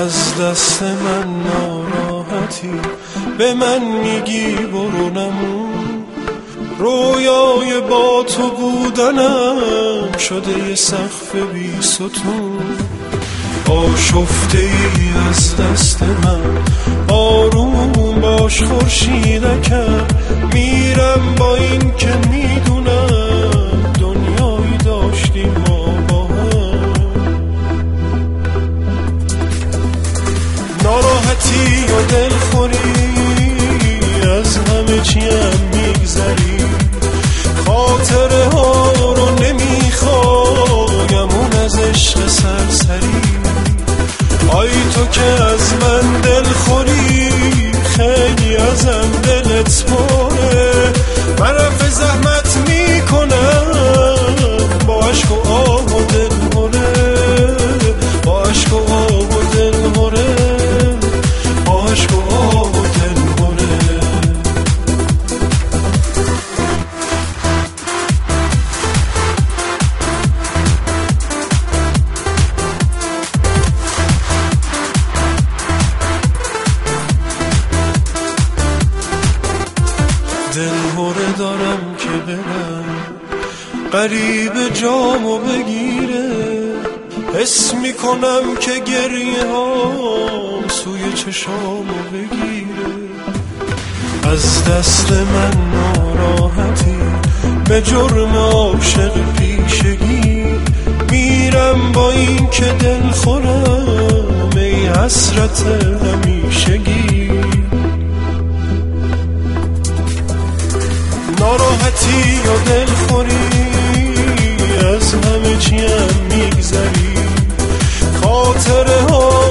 از دست من ناراحتی، به من میگی برو نمون. رویای با تو بودنم شده یه سقف بی ستون. آشفته ای از دست من، آروم باش خورشیدکم. میرم با این که میدونم دنیایی داشتیم ما با هم. ناراحتی و دلخوری از همه چیم میگذری، خاطره ها رو نمیخوایم اون از عشق سرسری. آی تو که از من دلخوری، خیلی ازم دلت پره. من رفع زحمت میکنم با عشق و آب و دلهره، با عشق و آب و دلهره، با عشق و آب و دلهره. دلهره دارم که برم قریب جامو بگیره، حس میکنم که گریه هام سوی چشامو بگیره. از دست من ناراحتی، به جرم عاشق پیشگی. میرم با این که دل خورم ای حسرت همیشگی. ناراحتی و دلخوری از همه چیم میگذری، خاطره ها